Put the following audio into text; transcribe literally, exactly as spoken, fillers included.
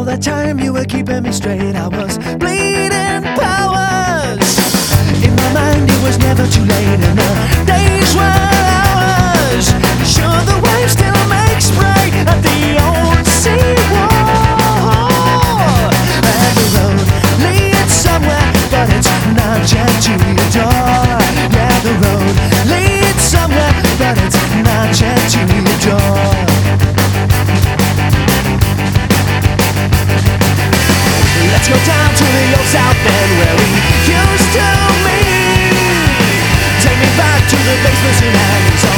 All that time you were keeping me straight, I was bleeding powers. In my mind it was never too late, and the days were ours. Sure, the waves still make spray at the old seawall, and the road leads somewhere, but it's not yet to your door. Yeah, the road leads somewhere, but it's not yet to your door. Let's go down to the old South End where we used to meet. Take me back to the basements in Alley's.